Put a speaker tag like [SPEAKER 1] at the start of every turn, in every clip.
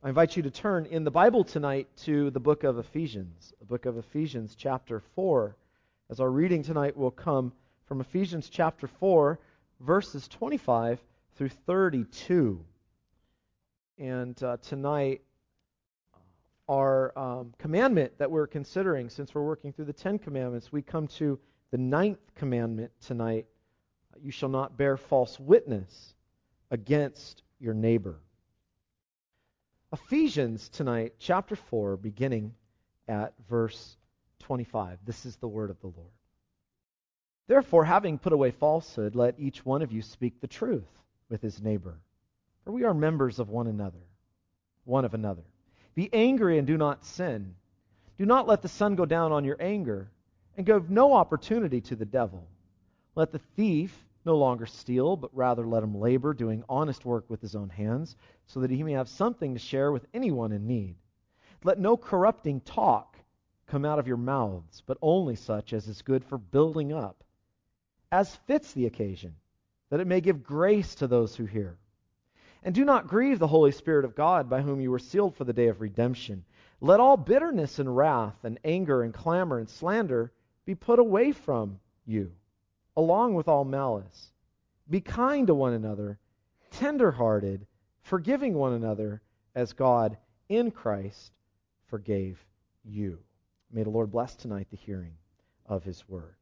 [SPEAKER 1] I invite you to turn in the Bible tonight to the book of Ephesians, the book of Ephesians chapter 4. As our reading tonight will come from Ephesians chapter 4, verses 25 through 32. And tonight, our commandment that we're considering, since we're working through the Ten Commandments, we come to the ninth commandment tonight. You shall not bear false witness against your neighbor. Ephesians tonight, chapter 4, beginning at verse 25. This is the word of the Lord. Therefore, having put away falsehood, let each one of you speak the truth with his neighbor. For we are members of one of another. Be angry and do not sin. Do not let the sun go down on your anger, and give no opportunity to the devil. Let the thief no longer steal, but rather let him labor, doing honest work with his own hands, so that he may have something to share with anyone in need. Let no corrupting talk come out of your mouths, but only such as is good for building up, as fits the occasion, that it may give grace to those who hear. And do not grieve the Holy Spirit of God, by whom you were sealed for the day of redemption. Let all bitterness and wrath and anger and clamor and slander be put away from you, along with all malice. Be kind to one another, tender-hearted, forgiving one another, as God in Christ forgave you. May the Lord bless tonight the hearing of His word.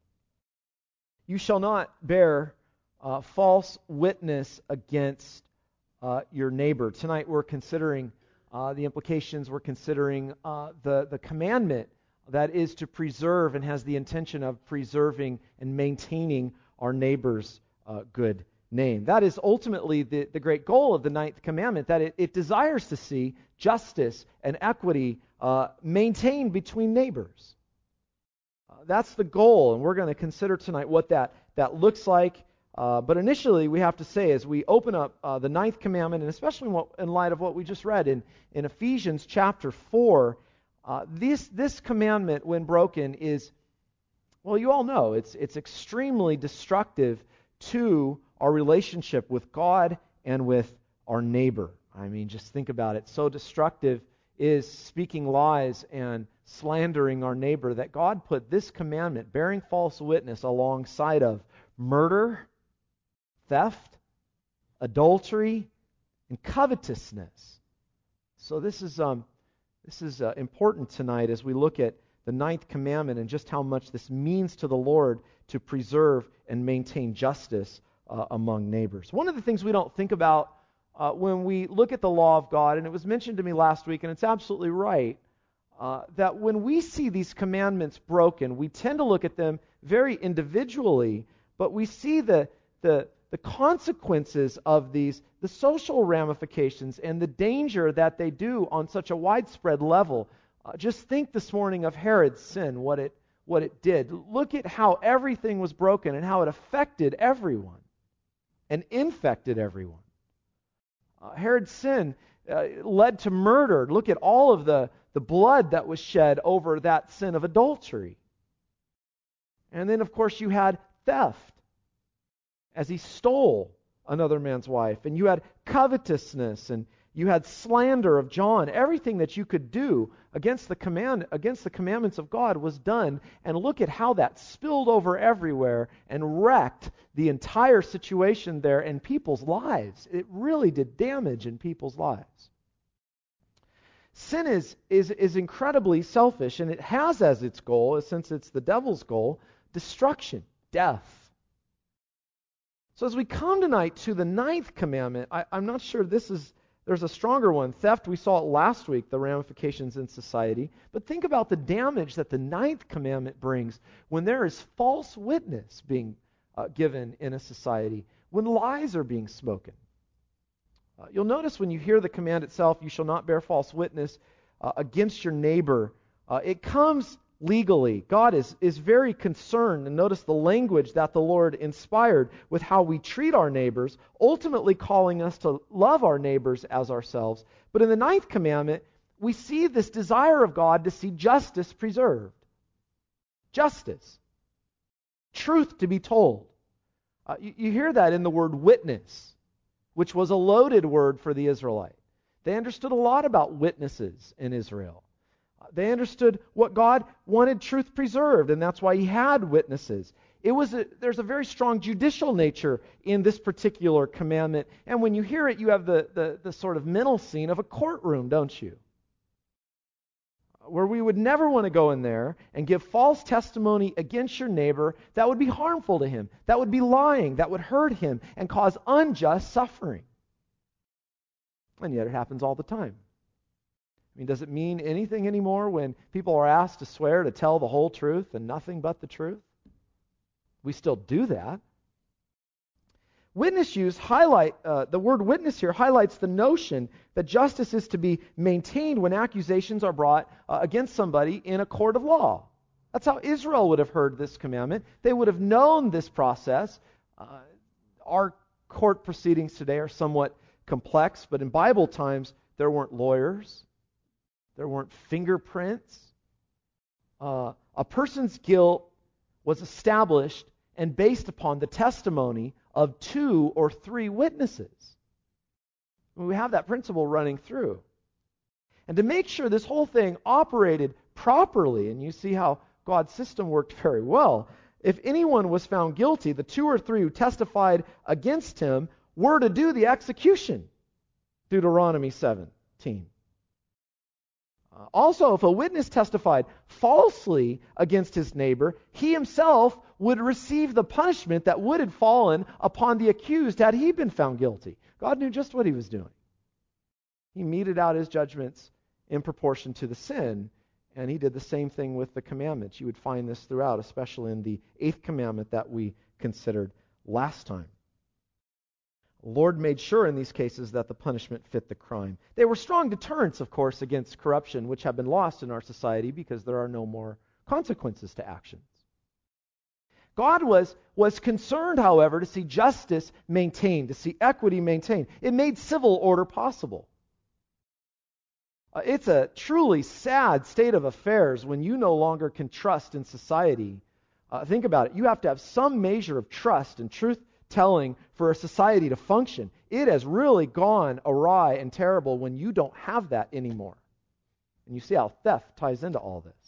[SPEAKER 1] You shall not bear false witness against your neighbor. Tonight we're considering the implications. We're considering the commandment that is to preserve and has the intention of preserving and maintaining our neighbor's good name. That is ultimately the great goal of the ninth commandment, that it desires to see justice and equity maintained between neighbors. That's the goal, and we're going to consider tonight what that looks like. But initially, we have to say, as we open up the ninth commandment, and especially in light of what we just read in Ephesians chapter 4, this commandment, when broken, is, well, you all know, it's extremely destructive to our relationship with God and with our neighbor. I mean, just think about it. So destructive is speaking lies and slandering our neighbor that God put this commandment, bearing false witness, alongside of murder, theft, adultery, and covetousness. So this is important tonight as we look at the ninth commandment and just how much this means to the Lord to preserve and maintain justice among neighbors. One of the things we don't think about when we look at the law of God, and it was mentioned to me last week, and it's absolutely right, that when we see these commandments broken, we tend to look at them very individually, but we see the consequences of these, the social ramifications and the danger that they do on such a widespread level. Just think this morning of Herod's sin, what it did. Look at how everything was broken and how it affected everyone and infected everyone. Herod's sin led to murder. Look at all of the blood that was shed over that sin of adultery. And then, of course, you had theft, as he stole another man's wife. And you had covetousness, and you had slander of John. Everything that you could do against the commandments of God was done. And look at how that spilled over everywhere and wrecked the entire situation there and people's lives. It really did damage in people's lives. Sin is incredibly selfish, and it has as its goal, since it's the devil's goal, destruction, death. So as we come tonight to the ninth commandment, I'm not sure there's a stronger one. Theft, we saw it last week, the ramifications in society. But think about the damage that the ninth commandment brings when there is false witness being given in a society, when lies are being spoken. You'll notice when you hear the command itself, you shall not bear false witness against your neighbor. It comes legally. God is very concerned, and notice the language that the Lord inspired with how we treat our neighbors, ultimately calling us to love our neighbors as ourselves. But in the ninth commandment, we see this desire of God to see justice preserved. Justice. Truth to be told. You hear that in the word witness, which was a loaded word for the Israelite. They understood a lot about witnesses in Israel. They understood what God wanted truth preserved, and that's why he had witnesses. There's a very strong judicial nature in this particular commandment, and when you hear it, you have the sort of mental scene of a courtroom, don't you? Where we would never want to go in there and give false testimony against your neighbor that would be harmful to him, that would be lying, that would hurt him and cause unjust suffering. And yet it happens all the time. I mean, does it mean anything anymore when people are asked to swear to tell the whole truth and nothing but the truth? We still do that. Witness use the word witness here highlights the notion that justice is to be maintained when accusations are brought against somebody in a court of law. That's how Israel would have heard this commandment. They would have known this process. Our court proceedings today are somewhat complex, but in Bible times, there weren't lawyers. There weren't fingerprints. A person's guilt was established and based upon the testimony of 2 or 3 witnesses. We have that principle running through. And to make sure this whole thing operated properly, and you see how God's system worked very well, if anyone was found guilty, the 2 or 3 who testified against him were to do the execution. Deuteronomy 17. Also, if a witness testified falsely against his neighbor, he himself would receive the punishment that would have fallen upon the accused had he been found guilty. God knew just what he was doing. He meted out his judgments in proportion to the sin, and he did the same thing with the commandments. You would find this throughout, especially in the 8th commandment that we considered last time. The Lord made sure in these cases that the punishment fit the crime. They were strong deterrents, of course, against corruption, which have been lost in our society because there are no more consequences to actions. God was concerned, however, to see justice maintained, to see equity maintained. It made civil order possible. It's a truly sad state of affairs when you no longer can trust in society. Think about it. You have to have some measure of trust and truth-telling for a society to function. It has really gone awry and terrible when you don't have that anymore. And you see how theft ties into all this.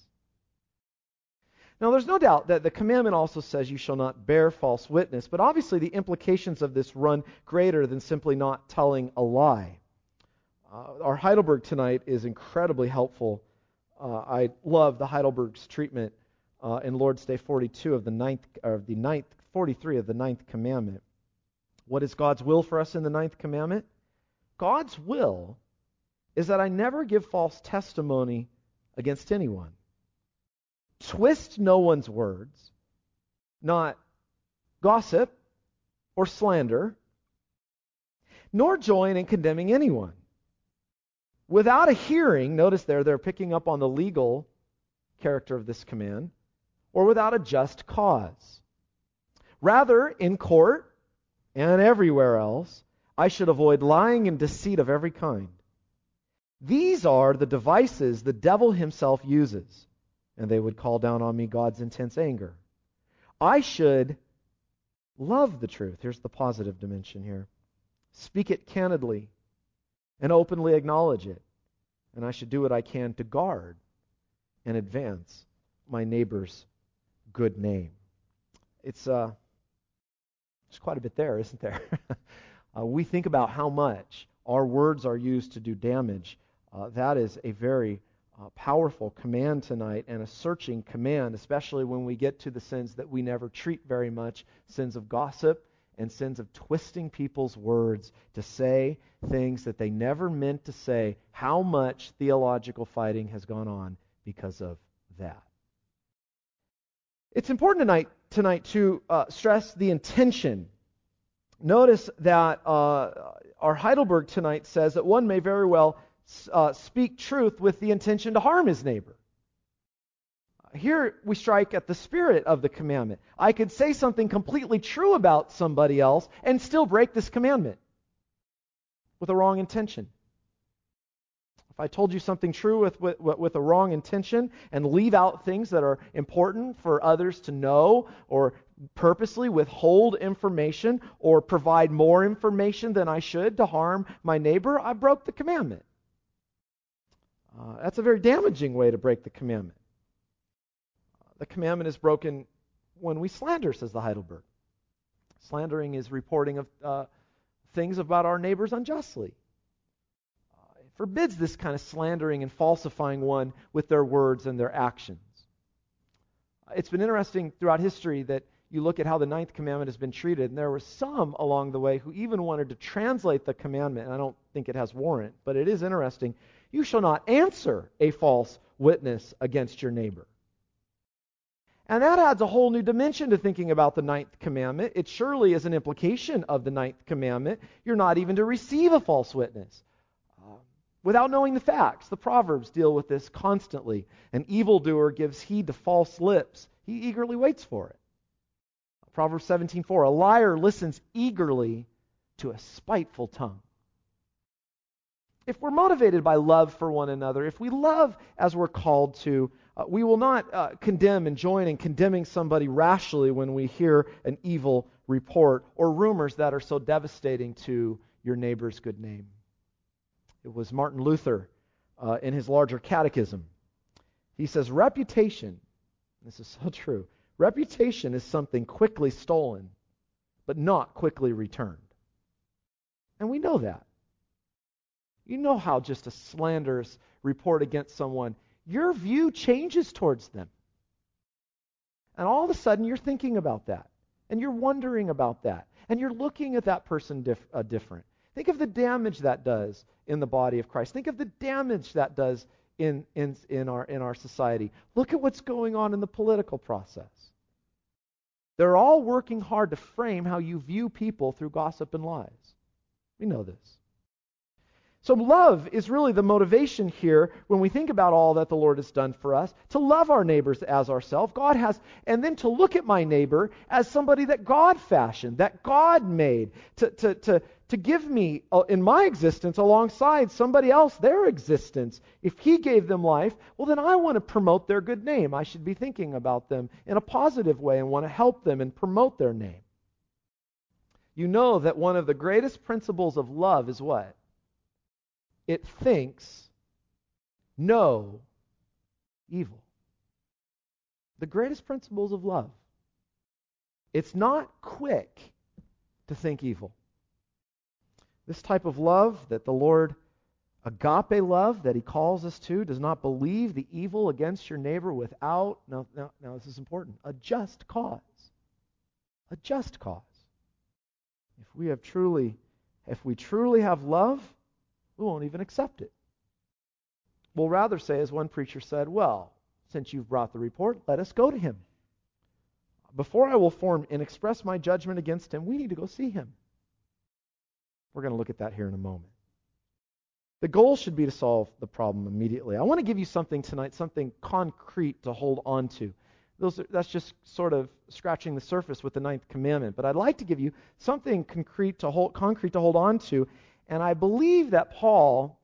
[SPEAKER 1] Now, there's no doubt that the commandment also says you shall not bear false witness, but obviously the implications of this run greater than simply not telling a lie. Our Heidelberg tonight is incredibly helpful. I love the Heidelberg's treatment in Lord's Day 42 of the ninth 43 of the 9th commandment. What is God's will for us in the 9th commandment? God's will is that I never give false testimony against anyone. Twist no one's words, not gossip or slander, nor join in condemning anyone. Without a hearing, notice they're picking up on the legal character of this command, or without a just cause. Rather, in court and everywhere else, I should avoid lying and deceit of every kind. These are the devices the devil himself uses, and they would call down on me God's intense anger. I should love the truth. Here's the positive dimension here. Speak it candidly and openly acknowledge it. And I should do what I can to guard and advance my neighbor's good name. It's there's quite a bit there, isn't there? We think about how much our words are used to do damage. That is a very powerful command tonight, and a searching command, especially when we get to the sins that we never treat very much, sins of gossip and sins of twisting people's words to say things that they never meant to say. How much theological fighting has gone on because of that. It's important tonight to stress the intention. Notice that our Heidelberg tonight says that one may very well speak truth with the intention to harm his neighbor. Here we strike at the spirit of the commandment. I could say something completely true about somebody else and still break this commandment with a wrong intention. If I told you something true with a wrong intention and leave out things that are important for others to know, or purposely withhold information or provide more information than I should to harm my neighbor, I broke the commandment. That's a very damaging way to break the commandment. The commandment is broken when we slander, says the Heidelberg. Slandering is reporting of things about our neighbors unjustly. It forbids this kind of slandering and falsifying one with their words and their actions. It's been interesting throughout history that you look at how the ninth commandment has been treated, and there were some along the way who even wanted to translate the commandment, and I don't think it has warrant, but it is interesting. You shall not answer a false witness against your neighbor. And that adds a whole new dimension to thinking about the ninth commandment. It surely is an implication of the ninth commandment. You're not even to receive a false witness without knowing the facts. The Proverbs deal with this constantly. An evildoer gives heed to false lips. He eagerly waits for it. Proverbs 17:4, a liar listens eagerly to a spiteful tongue. If we're motivated by love for one another, if we love as we're called to, we will not condemn and join in condemning somebody rashly when we hear an evil report or rumors that are so devastating to your neighbor's good name. It was Martin Luther in his larger catechism. He says, reputation, this is so true, reputation is something quickly stolen, but not quickly returned. And we know that. You know how just a slanderous report against someone, your view changes towards them. And all of a sudden you're thinking about that. And you're wondering about that. And you're looking at that person different. Think of the damage that does in the body of Christ. Think of the damage that does in our society. Look at what's going on in the political process. They're all working hard to frame how you view people through gossip and lies. We know this. So love is really the motivation here when we think about all that the Lord has done for us, to love our neighbors as ourselves. God has, and then to look at my neighbor as somebody that God fashioned, that God made, to give me in my existence alongside somebody else their existence. If He gave them life, well then I want to promote their good name. I should be thinking about them in a positive way and want to help them and promote their name. You know that one of the greatest principles of love is what? It thinks no evil. The greatest principles of love. It's not quick to think evil. This type of love that the Lord, agape love that He calls us to, does not believe the evil against your neighbor without, now this is important, a just cause. A just cause. If we truly have love, we won't even accept it. We'll rather say, as one preacher said, well, since you've brought the report, let us go to him. Before I will form and express my judgment against him, we need to go see him. We're going to look at that here in a moment. The goal should be to solve the problem immediately. I want to give you something tonight, something concrete to hold on to. That's just sort of scratching the surface with the ninth commandment. But I'd like to give you something concrete to hold on to. And I believe that Paul,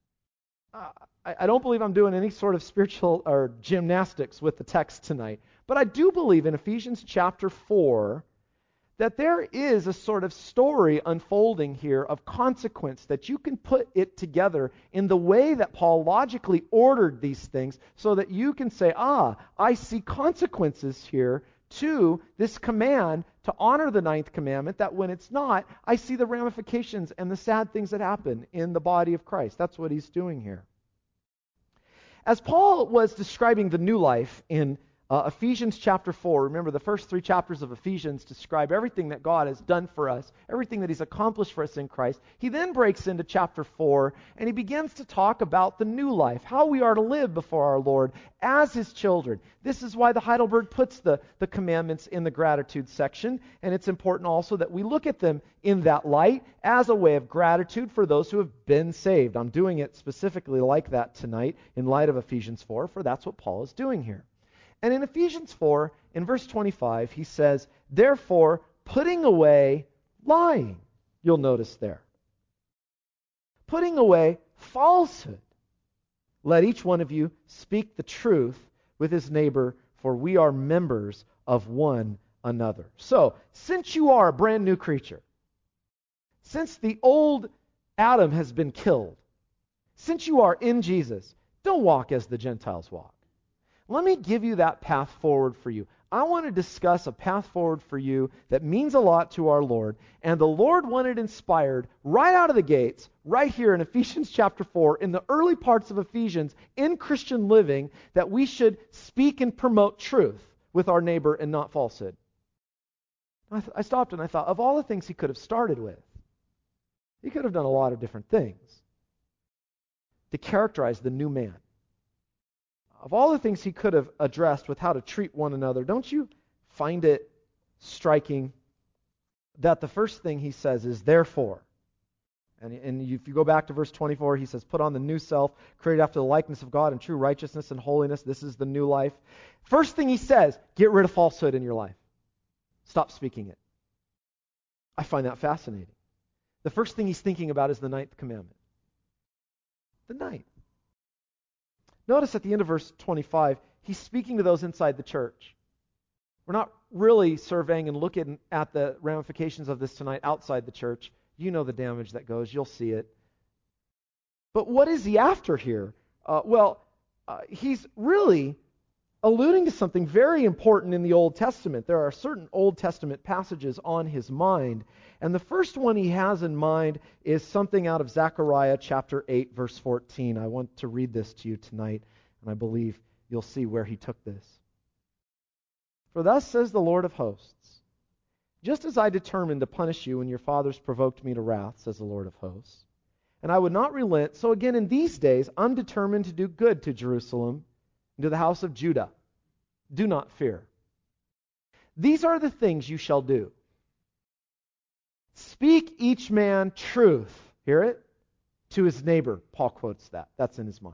[SPEAKER 1] I don't believe I'm doing any sort of spiritual or gymnastics with the text tonight, but I do believe in Ephesians chapter 4 that there is a sort of story unfolding here of consequence, that you can put it together in the way that Paul logically ordered these things so that you can say, I see consequences here to this command to honor the ninth commandment, that when it's not, I see the ramifications and the sad things that happen in the body of Christ. That's what he's doing here. As Paul was describing the new life in Ephesians chapter 4, remember the first 3 chapters of Ephesians describe everything that God has done for us, everything that He's accomplished for us in Christ. He then breaks into chapter 4 and he begins to talk about the new life, how we are to live before our Lord as His children. This is why the Heidelberg puts the commandments in the gratitude section, and it's important also that we look at them in that light as a way of gratitude for those who have been saved. I'm doing it specifically like that tonight in light of Ephesians 4, for that's what Paul is doing here. And in Ephesians 4, in verse 25, he says, therefore, putting away lying. You'll notice there. Putting away falsehood. Let each one of you speak the truth with his neighbor, for we are members of one another. So, since you are a brand new creature, since the old Adam has been killed, since you are in Jesus, don't walk as the Gentiles walk. Let me give you that path forward for you. I want to discuss a path forward for you that means a lot to our Lord, and the Lord wanted inspired right out of the gates, right here in Ephesians chapter 4, in the early parts of Ephesians, in Christian living, that we should speak and promote truth with our neighbor and not falsehood. I stopped and I thought, of all the things he could have started with, he could have done a lot of different things to characterize the new man. Of all the things he could have addressed with how to treat one another, don't you find it striking that the first thing he says is therefore? And if you go back to verse 24, he says, put on the new self, created after the likeness of God in true righteousness and holiness. This is the new life. First thing he says, get rid of falsehood in your life. Stop speaking it. I find that fascinating. The first thing he's thinking about is the ninth commandment. The ninth. Notice at the end of verse 25, he's speaking to those inside the church. We're not really surveying and looking at the ramifications of this tonight outside the church. You know the damage that goes. You'll see it. But what is he after here? He's really alluding to something very important in the Old Testament. There are certain Old Testament passages on his mind. And the first one he has in mind is something out of Zechariah chapter 8, verse 14. I want to read this to you tonight, and I believe you'll see where he took this. For thus says the Lord of hosts, just as I determined to punish you when your fathers provoked me to wrath, says the Lord of hosts, and I would not relent, so again in these days I'm determined to do good to Jerusalem and to the house of Judah. Do not fear. These are the things you shall do. Speak each man truth. Hear it? To his neighbor. Paul quotes that. That's in his mind.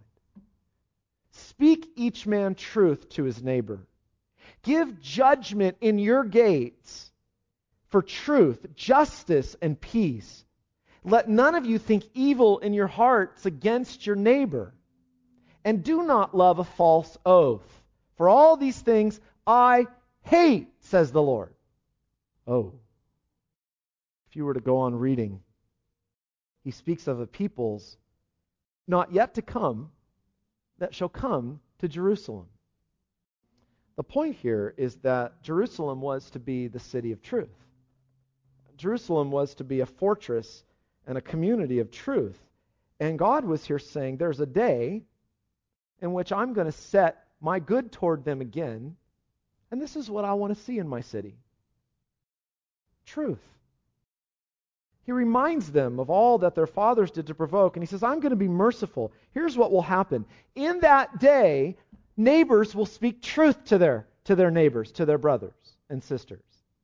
[SPEAKER 1] Speak each man truth to his neighbor. Give judgment in your gates for truth, justice, and peace. Let none of you think evil in your hearts against your neighbor. And do not love a false oath. For all these things I hate, says the Lord. Oh. If you were to go on reading, he speaks of a peoples not yet to come that shall come to Jerusalem. The point here is that Jerusalem was to be the city of truth. Jerusalem was to be a fortress and a community of truth. And God was here saying, there's a day in which I'm going to set my good toward them again, and this is what I want to see in my city. Truth. He reminds them of all that their fathers did to provoke, and he says, I'm going to be merciful. Here's what will happen. In that day, neighbors will speak truth to their neighbors, to their brothers and sisters.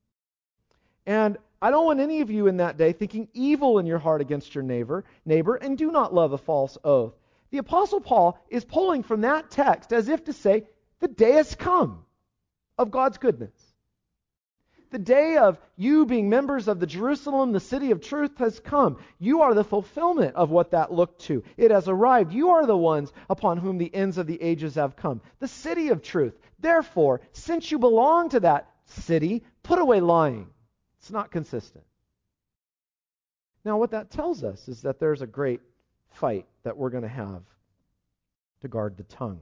[SPEAKER 1] And I don't want any of you in that day thinking evil in your heart against your neighbor, and do not love a false oath. The Apostle Paul is pulling from that text as if to say, the day has come of God's goodness. The day of you being members of the Jerusalem, the city of truth, has come. You are the fulfillment of what that looked to. It has arrived. You are the ones upon whom the ends of the ages have come. The city of truth. Therefore, since you belong to that city, put away lying. It's not consistent. Now, what that tells us is that there's a great fight that we're going to have to guard the tongue.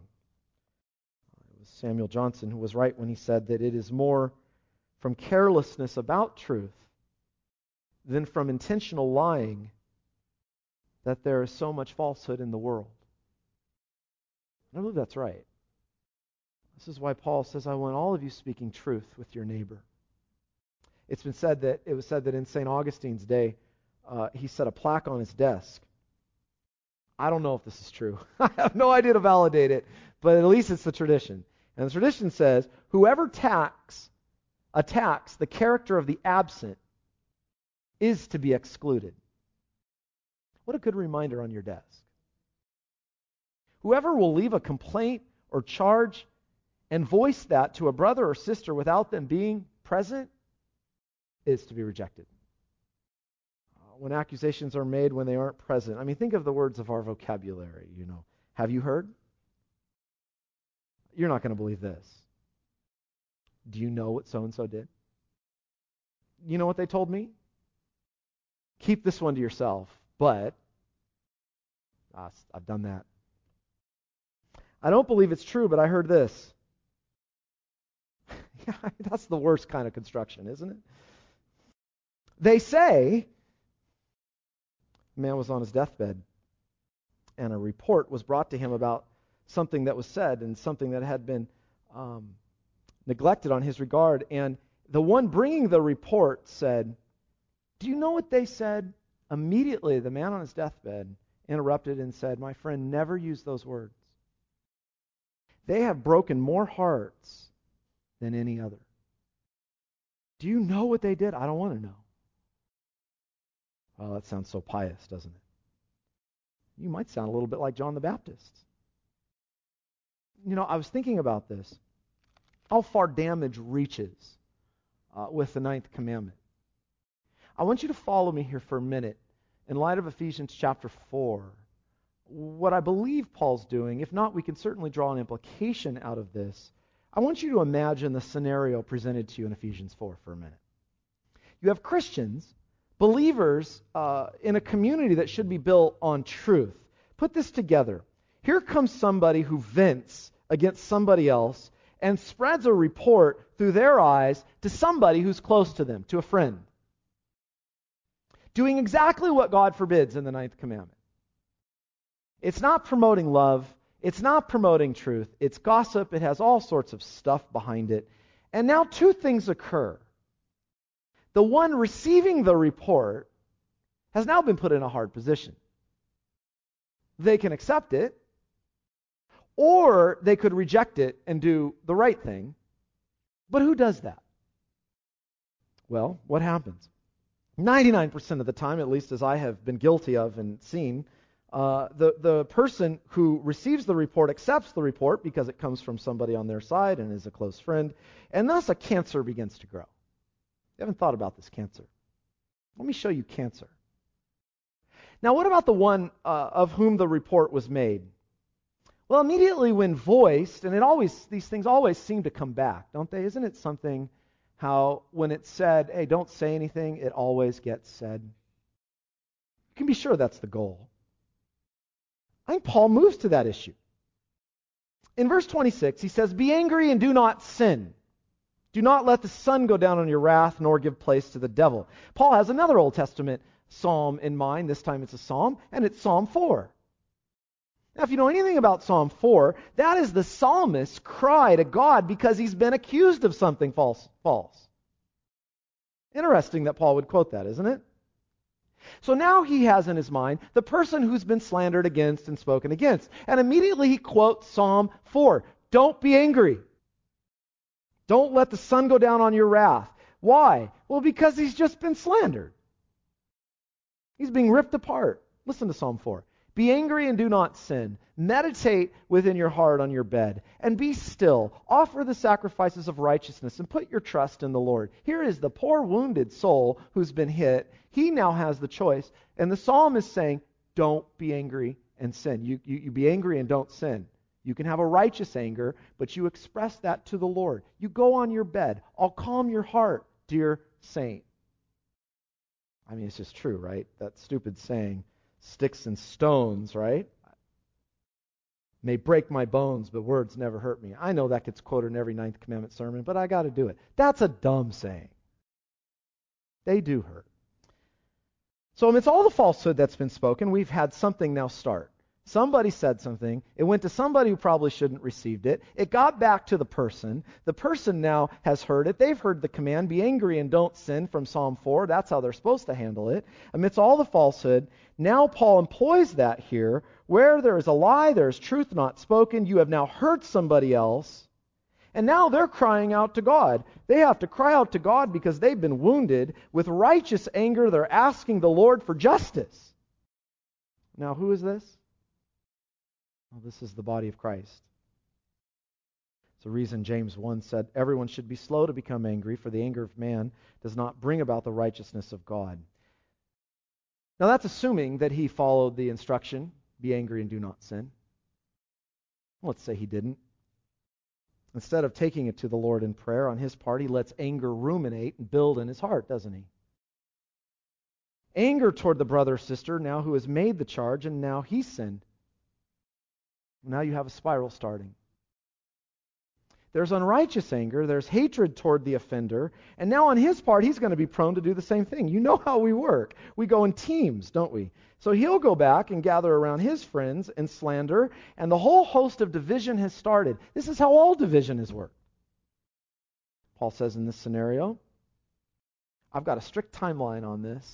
[SPEAKER 1] It was Samuel Johnson who was right when he said that it is more from carelessness about truth than from intentional lying that there is so much falsehood in the world. I believe that's right. This is why Paul says, I want all of you speaking truth with your neighbor. It was said that in St. Augustine's day, he set a plaque on his desk. I don't know if this is true. I have no idea to validate it, but at least it's the tradition. And the tradition says, whoever attacks the character of the absent is to be excluded. What a good reminder on your desk. Whoever will leave a complaint or charge and voice that to a brother or sister without them being present is to be rejected. When accusations are made when they aren't present. I mean, think of the words of our vocabulary, Have you heard? You're not going to believe this. Do you know what so-and-so did? You know what they told me? Keep this one to yourself, but I've done that. I don't believe it's true, but I heard this. Yeah, that's the worst kind of construction, isn't it? They say the man was on his deathbed, and a report was brought to him about something that was said and something that had been neglected on his regard. And the one bringing the report said, "Do you know what they said?" Immediately, the man on his deathbed interrupted and said, "My friend, never use those words. They have broken more hearts than any other." Do you know what they did? I don't want to know. Well, that sounds so pious, doesn't it? You might sound a little bit like John the Baptist. You know, I was thinking about this. How far damage reaches with the ninth commandment. I want you to follow me here for a minute in light of Ephesians chapter 4. What I believe Paul's doing, if not, we can certainly draw an implication out of this. I want you to imagine the scenario presented to you in Ephesians 4 for a minute. You have Christians, believers in a community that should be built on truth. Put this together. Here comes somebody who vents against somebody else and spreads a report through their eyes to somebody who's close to them, to a friend. Doing exactly what God forbids in the ninth commandment. It's not promoting love. It's not promoting truth. It's gossip. It has all sorts of stuff behind it. And now two things occur. The one receiving the report has now been put in a hard position. They can accept it, or they could reject it and do the right thing. But who does that? Well, what happens? 99% of the time, at least as I have been guilty of and seen, the person who receives the report accepts the report because it comes from somebody on their side and is a close friend, and thus a cancer begins to grow. You haven't thought about this cancer. Let me show you cancer. Now, what about the one of whom the report was made? Well, immediately when voiced, and these things always seem to come back, don't they? Isn't it something how when it's said, hey, don't say anything, it always gets said? You can be sure that's the goal. I think Paul moves to that issue. In verse 26, he says, "Be angry and do not sin. Do not let the sun go down on your wrath, nor give place to the devil." Paul has another Old Testament psalm in mind. This time it's a psalm, and it's Psalm 4. Now, if you know anything about Psalm 4, that is the psalmist's cry to God because he's been accused of something false. Interesting that Paul would quote that, isn't it? So now he has in his mind the person who's been slandered against and spoken against. And immediately he quotes Psalm 4. Don't be angry. Don't let the sun go down on your wrath. Why? Well, because he's just been slandered. He's being ripped apart. Listen to Psalm 4. "Be angry and do not sin. Meditate within your heart on your bed, and be still. Offer the sacrifices of righteousness, and put your trust in the Lord." Here is the poor wounded soul who's been hit. He now has the choice. And the psalm is saying, don't be angry and sin. You be angry and don't sin. You can have a righteous anger, but you express that to the Lord. You go on your bed. I'll calm your heart, dear saint. I mean, it's just true, right? That stupid saying, sticks and stones, right? May break my bones, but words never hurt me. I know that gets quoted in every Ninth Commandment sermon, but I got to do it. That's a dumb saying. They do hurt. So amidst all the falsehood that's been spoken, we've had something now start. Somebody said something. It went to somebody who probably shouldn't received it. It got back to the person. The person now has heard it. They've heard the command, be angry and don't sin from Psalm 4. That's how they're supposed to handle it. Amidst all the falsehood, now Paul employs that here. Where there is a lie, there is truth not spoken. You have now hurt somebody else. And now they're crying out to God. They have to cry out to God because they've been wounded. With righteous anger, they're asking the Lord for justice. Now, who is this? Well, this is the body of Christ. It's the reason James 1 said, everyone should be slow to become angry, for the anger of man does not bring about the righteousness of God. Now, that's assuming that he followed the instruction, be angry and do not sin. Let's say he didn't. Instead of taking it to the Lord in prayer on his part, he lets anger ruminate and build in his heart, doesn't he? Anger toward the brother or sister now who has made the charge, and now he sinned. Now you have a spiral starting. There's unrighteous anger, there's hatred toward the offender, and now on his part, he's going to be prone to do the same thing. You know how we work. We go in teams, don't we? So he'll go back and gather around his friends and slander, and the whole host of division has started. This is how all division has worked. Paul says in this scenario, I've got a strict timeline on this.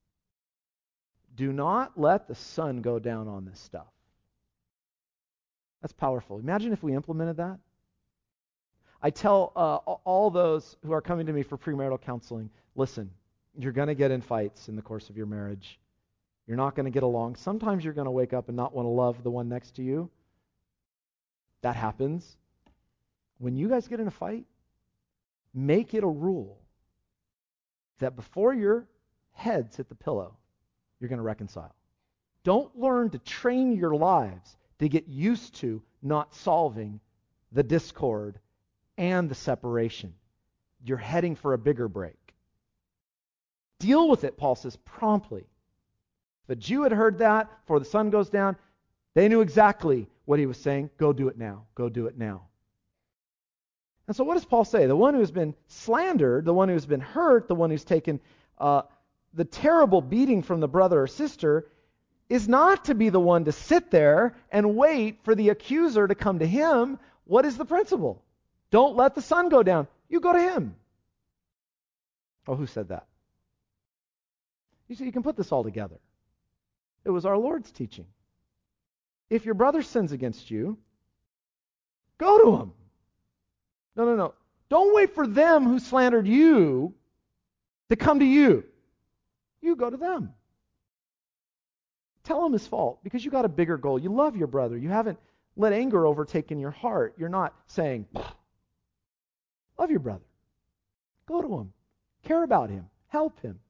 [SPEAKER 1] Do not let the sun go down on this stuff. That's powerful. Imagine if we implemented that. I tell all those who are coming to me for premarital counseling, listen, you're going to get in fights in the course of your marriage. You're not going to get along. Sometimes you're going to wake up and not want to love the one next to you. That happens. When you guys get in a fight, make it a rule that before your heads hit the pillow, you're going to reconcile. Don't learn to train your lives to get used to not solving the discord and the separation. You're heading for a bigger break. Deal with it, Paul says, promptly. If a Jew had heard that before the sun goes down, they knew exactly what he was saying. Go do it now. Go do it now. And so what does Paul say? The one who has been slandered, the one who has been hurt, the one who's taken the terrible beating from the brother or sister is not to be the one to sit there and wait for the accuser to come to him. What is the principle? Don't let the sun go down. You go to him. Oh, who said that? You see, you can put this all together. It was our Lord's teaching. If your brother sins against you, go to him. No. Don't wait for them who slandered you to come to you. You go to them. Tell him his fault because you got a bigger goal. You love your brother. You haven't let anger overtake in your heart. You're not saying, love your brother. Go to him. Care about him. Help him.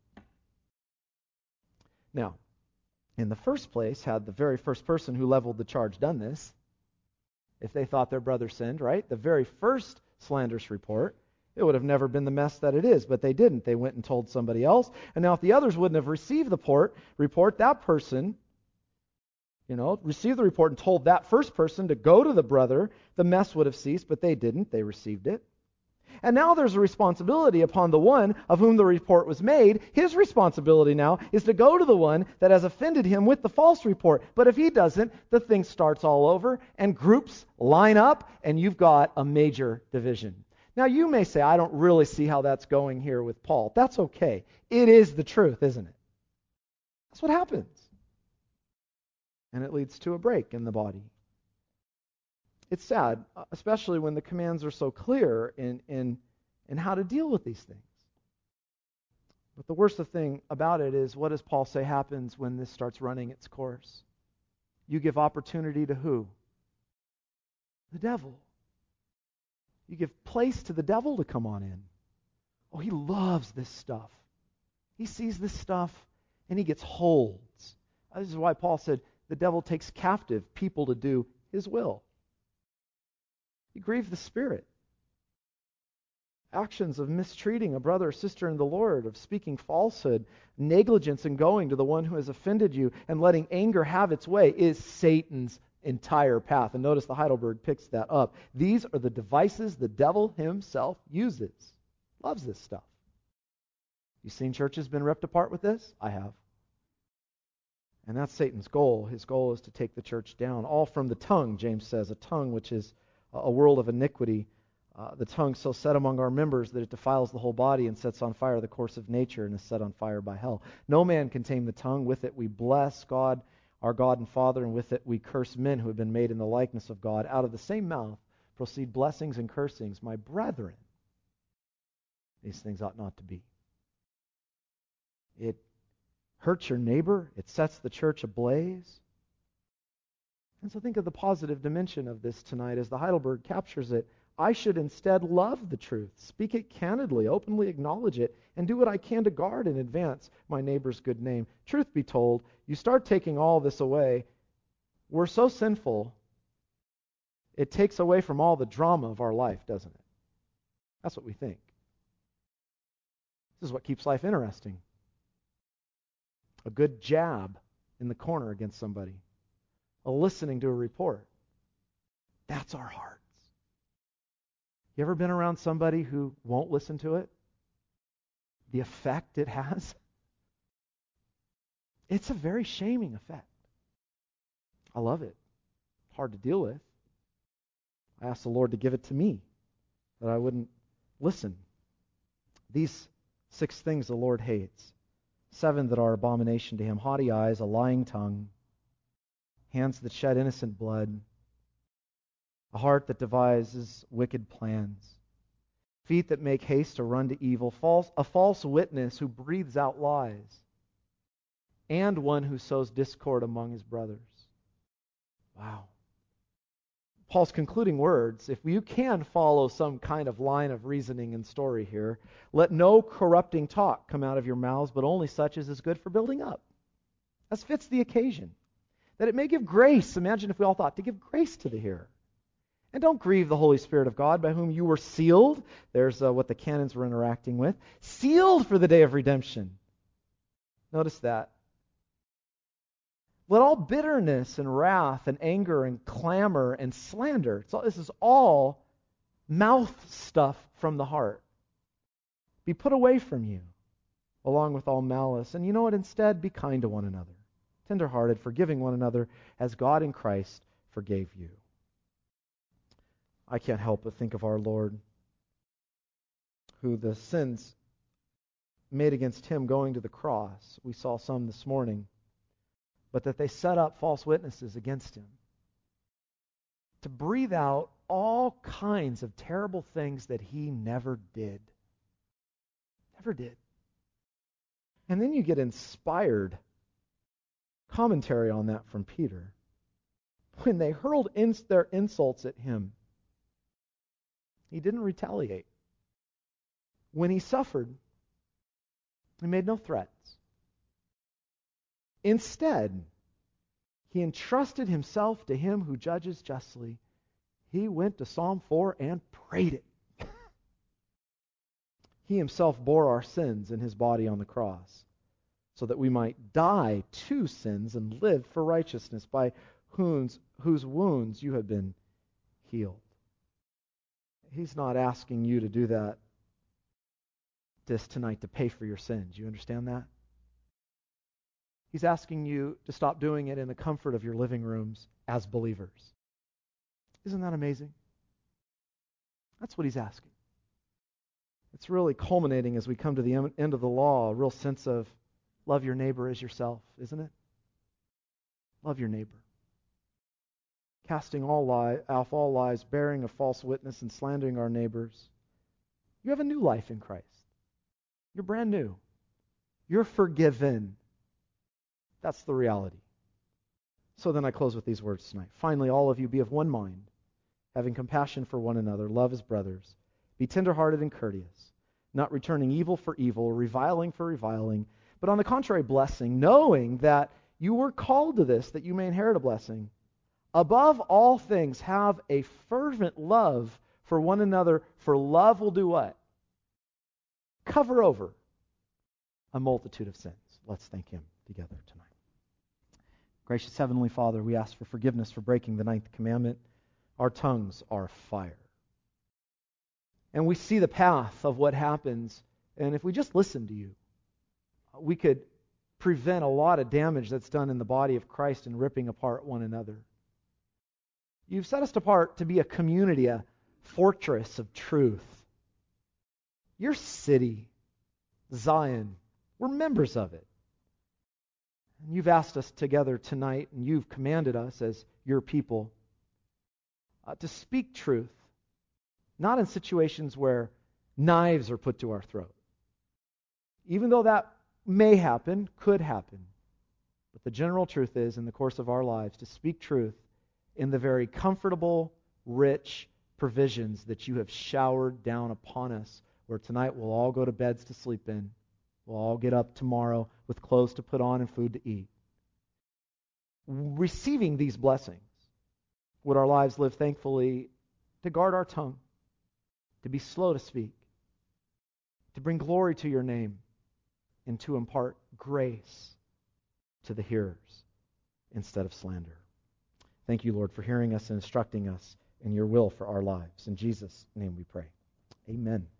[SPEAKER 1] Now, in the first place, had the very first person who leveled the charge done this, if they thought their brother sinned, right? The very first slanderous report, it would have never been the mess that it is, but they didn't. They went and told somebody else. And now if the others wouldn't have received the report, that person, received the report and told that first person to go to the brother, the mess would have ceased, but they didn't. They received it. And now there's a responsibility upon the one of whom the report was made. His responsibility now is to go to the one that has offended him with the false report. But if he doesn't, the thing starts all over, and groups line up, and you've got a major division. Now, you may say, I don't really see how that's going here with Paul. That's okay. It is the truth, isn't it? That's what happens. And it leads to a break in the body. It's sad, especially when the commands are so clear in how to deal with these things. But the worst thing about it is, what does Paul say happens when this starts running its course? You give opportunity to who? The devil. You give place to the devil to come on in. Oh, he loves this stuff. He sees this stuff and he gets holds. This is why Paul said the devil takes captive people to do his will. You grieve the Spirit. Actions of mistreating a brother or sister in the Lord, of speaking falsehood, negligence in going to the one who has offended you, and letting anger have its way is Satan's entire path. And notice the Heidelberg picks that up. These are the devices the devil himself uses. Loves this stuff. You seen churches been ripped apart with this? I have. And that's Satan's goal. His goal is to take the church down. All from the tongue, James says, a tongue which is a world of iniquity. The tongue so set among our members that it defiles the whole body and sets on fire the course of nature and is set on fire by hell. No man can tame the tongue. With it we bless God, our God and Father, and with it we curse men who have been made in the likeness of God. Out of the same mouth proceed blessings and cursings. My brethren, these things ought not to be. It hurts your neighbor. It sets the church ablaze. And so think of the positive dimension of this tonight as the Heidelberg captures it. I should instead love the truth, speak it candidly, openly acknowledge it, and do what I can to guard and advance my neighbor's good name. Truth be told, you start taking all this away, we're so sinful it takes away from all the drama of our life, doesn't it? That's what we think. This is what keeps life interesting. A good jab in the corner against somebody. A listening to a report. That's our hearts. You ever been around somebody who won't listen to it? The effect it has? It's a very shaming effect. I love it. Hard to deal with. I asked the Lord to give it to me, that I wouldn't listen. These 6 things the Lord hates. 7 that are abomination to him. Haughty eyes, a lying tongue, hands that shed innocent blood, a heart that devises wicked plans, feet that make haste to run to evil, a false witness who breathes out lies, and one who sows discord among his brothers. Wow. Paul's concluding words, if you can follow some kind of line of reasoning and story here, let no corrupting talk come out of your mouths, but only such as is good for building up, as fits the occasion, that it may give grace. Imagine if we all thought to give grace to the hearer. And don't grieve the Holy Spirit of God, by whom you were sealed. There's what the canons were interacting with. Sealed for the day of redemption. Notice that. Let all bitterness and wrath and anger and clamor and slander, this is all mouth stuff from the heart, be put away from you, along with all malice. And you know what? Instead, be kind to one another, tenderhearted, forgiving one another, as God in Christ forgave you. I can't help but think of our Lord, who the sins made against him going to the cross, we saw some this morning, but that they set up false witnesses against him to breathe out all kinds of terrible things that he never did. Never did. And then you get inspired commentary on that from Peter. When they hurled their insults at him, he didn't retaliate. When he suffered, he made no threats. Instead, he entrusted himself to him who judges justly. He went to Psalm 4 and prayed it. He himself bore our sins in his body on the cross, so that we might die to sins and live for righteousness, by whose wounds you have been healed. He's not asking you to do that this tonight to pay for your sins. You understand that? He's asking you to stop doing it in the comfort of your living rooms as believers. Isn't that amazing? That's what he's asking. It's really culminating as we come to the end of the law, a real sense of love your neighbor as yourself, isn't it? Love your neighbor. Casting off all lies, bearing a false witness, and slandering our neighbors. You have a new life in Christ. You're brand new. You're forgiven. That's the reality. So then I close with these words tonight. Finally, all of you be of one mind, having compassion for one another, love as brothers, be tenderhearted and courteous, not returning evil for evil, reviling for reviling, but on the contrary blessing, knowing that you were called to this, that you may inherit a blessing. Above all things, have a fervent love for one another, for love will do what? Cover over a multitude of sins. Let's thank him together tonight. Gracious Heavenly Father, we ask for forgiveness for breaking the 9th commandment. Our tongues are fire. And we see the path of what happens, and if we just listen to you, we could prevent a lot of damage that's done in the body of Christ in ripping apart one another. You've set us apart to be a community, a fortress of truth. Your city, Zion, we're members of it. And you've asked us together tonight, and you've commanded us as your people to speak truth, not in situations where knives are put to our throat. Even though that may happen, could happen. But the general truth is, in the course of our lives, to speak truth in the very comfortable, rich provisions that you have showered down upon us, where tonight we'll all go to beds to sleep in. We'll all get up tomorrow with clothes to put on and food to eat. Receiving these blessings, Would our lives live thankfully to guard our tongue, to be slow to speak, to bring glory to your name, and to impart grace to the hearers instead of slander. Thank you, Lord, for hearing us and instructing us in your will for our lives. In Jesus' name we pray. Amen.